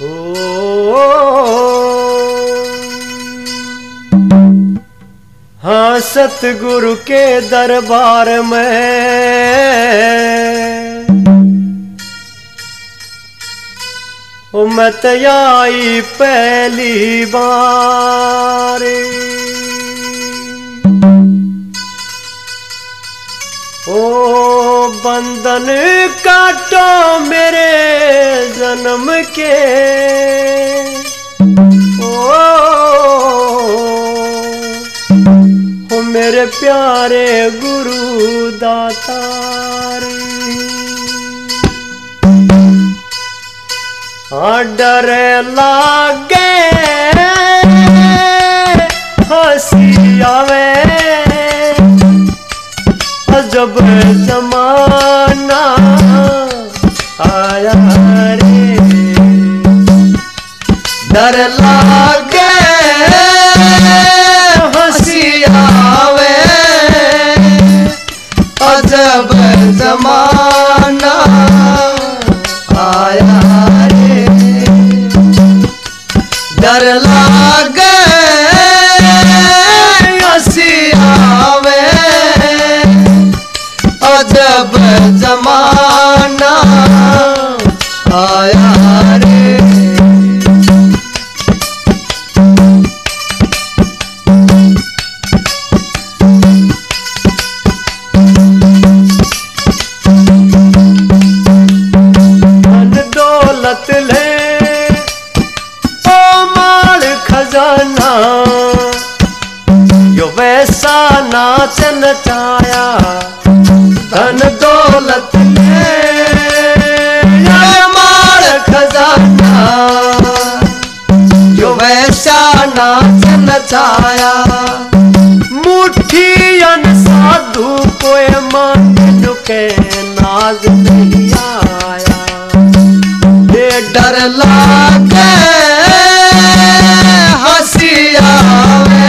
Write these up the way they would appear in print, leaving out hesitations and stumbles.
हाँ, सतगुरु के दरबार में ओ मैं तो आई पहली बार। ओ बंधन काटो मेरे जन्म के, ओ मेरे प्यारे गुरु दातारी। डर लागे हंसी आवे जब जमाना आया रे। डर लागे हंसी आवे जब जमाना आया रे। डर लागे हंसी आवे जब जमाना आया रे। धन दौलत ले ओ माल खजाना, यो वैसा नाच नचाया। धन दौलत माल खजाना, जो वैसा नाच नचाया। मुट्ठी अन साधु कोई मान के नाज नहीं आया। ये डर लागे हंसी आवे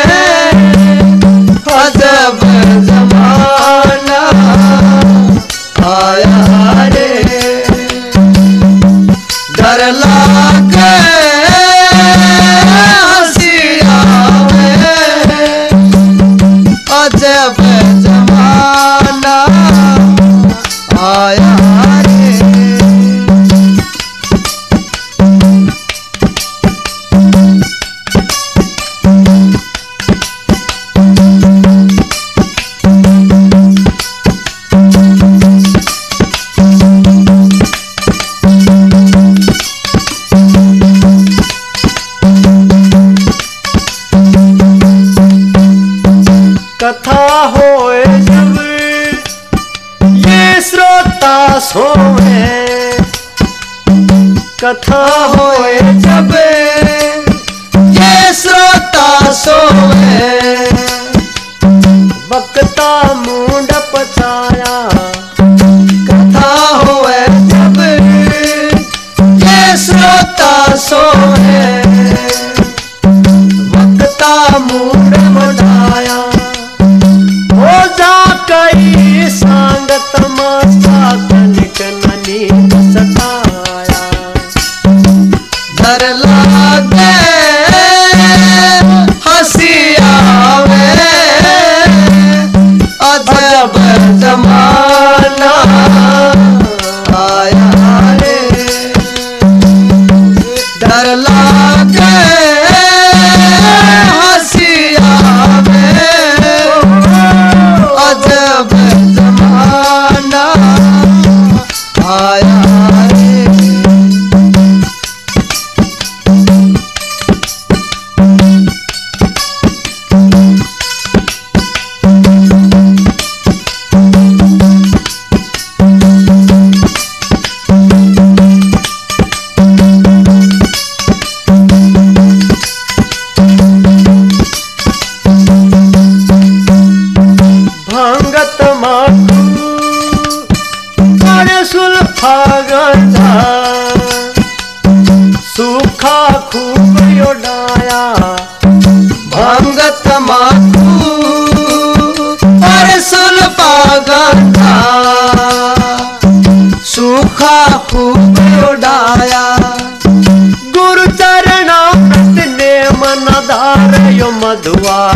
जब जमाना आया रे। डर लागे हंसी आवे जब जमाना आया रे। कथा होए जब ये श्रोता सोए, कथा होए जब ये श्रोता सोए। बकता मुंड पचाया, कथा होए जब ये श्रोता सोए। बकता मुंड मुड़ाया हो जा कई सांगत माता तनिक ननी सताया। डर लागे हंसी आवे जब जमाना आया रे। डर लागे हंसी आवे जब जमाना आया रे।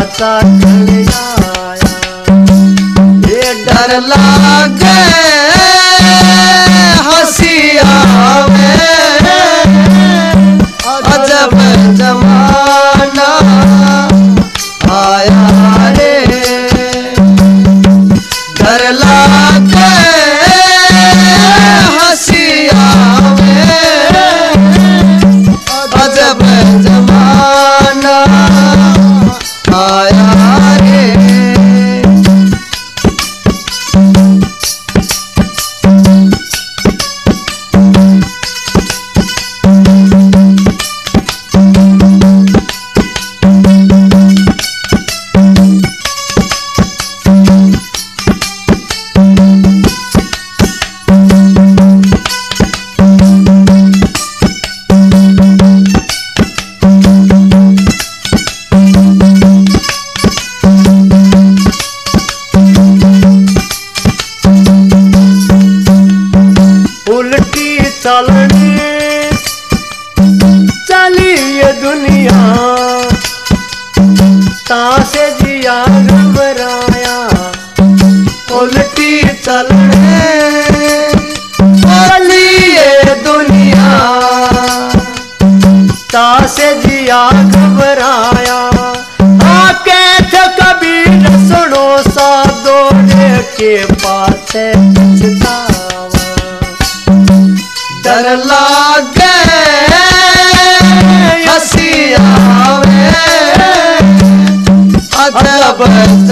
पाचा खड़ आया। ये डर लागे हंसी आवे अजब जमाना आया रे। डर लागे हंसी आवे अजब जमाना आया रे। चली ये दुनिया तासे जिया घबराया। उल्टी चलने चली ये दुनिया तासे जिया घबराया। आके थे कबीर सुनो सा दौड़े के पाछे पछतावा। डर लागे हंसी आवे अजब